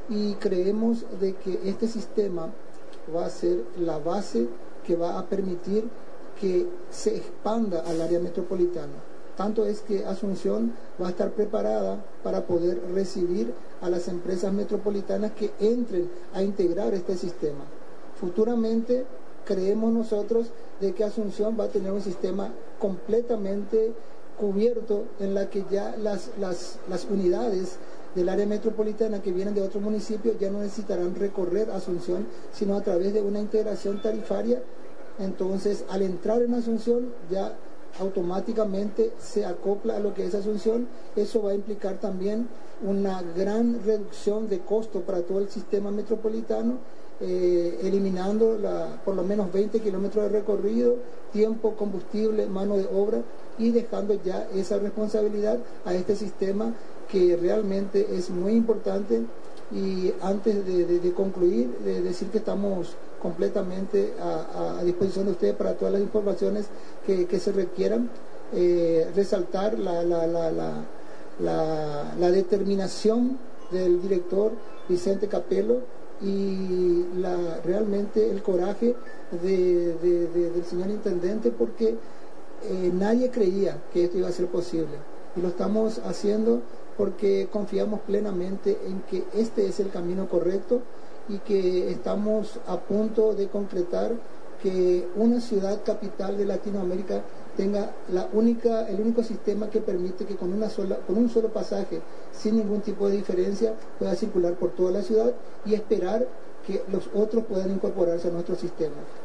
y creemos de que este sistema va a ser la base que va a permitir que se expanda al área metropolitana. Tanto es que Asunción va a estar preparada para poder recibir a las empresas metropolitanas que entren a integrar este sistema. Futuramente creemos nosotros de que Asunción va a tener un sistema completamente cubierto en la que ya las unidades del área metropolitana que vienen de otros municipios ya no necesitarán recorrer Asunción, sino a través de una integración tarifaria. Entonces, al entrar en Asunción, ya automáticamente se acopla a lo que es Asunción. Eso va a implicar también una gran reducción de costo para todo el sistema metropolitano, eliminando por lo menos 20 kilómetros de recorrido, tiempo, combustible, mano de obra, y dejando ya esa responsabilidad a este sistema que realmente es muy importante. Y antes de concluir, de decir que estamos completamente a disposición de ustedes para todas las informaciones que se requieran, resaltar la determinación del director Vicente Capello y realmente el coraje del señor intendente, porque nadie creía que esto iba a ser posible, y lo estamos haciendo porque confiamos plenamente en que este es el camino correcto y que estamos a punto de concretar que una ciudad capital de Latinoamérica tenga el único sistema que permite que con un solo pasaje, sin ningún tipo de diferencia, pueda circular por toda la ciudad, y esperar que los otros puedan incorporarse a nuestro sistema.